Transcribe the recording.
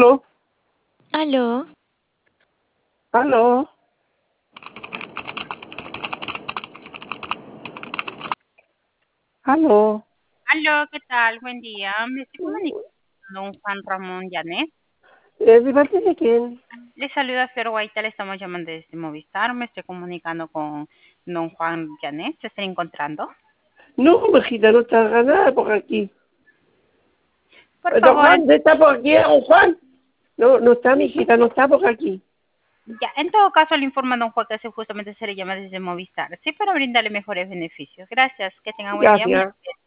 Aló, Aló, aló, aló. Aló, ¿qué tal? Buen día. Me estoy comunicando con Juan Ramón Llanes. ¿De parte de quién? Le saluda Flor Guaita, le estamos llamando desde Movistar. Me estoy comunicando con don Juan Llanes. ¿Se está encontrando? No, mijita, no está nada por aquí. Por Don favor, Juan, ¿está por aquí, don Juan? No, no está, mijita, no está por aquí. ya, en todo caso le informa a don Juan que justamente se le llama desde Movistar. Sí, para brindarle mejores beneficios. Gracias, que tenga buen día. Gracias.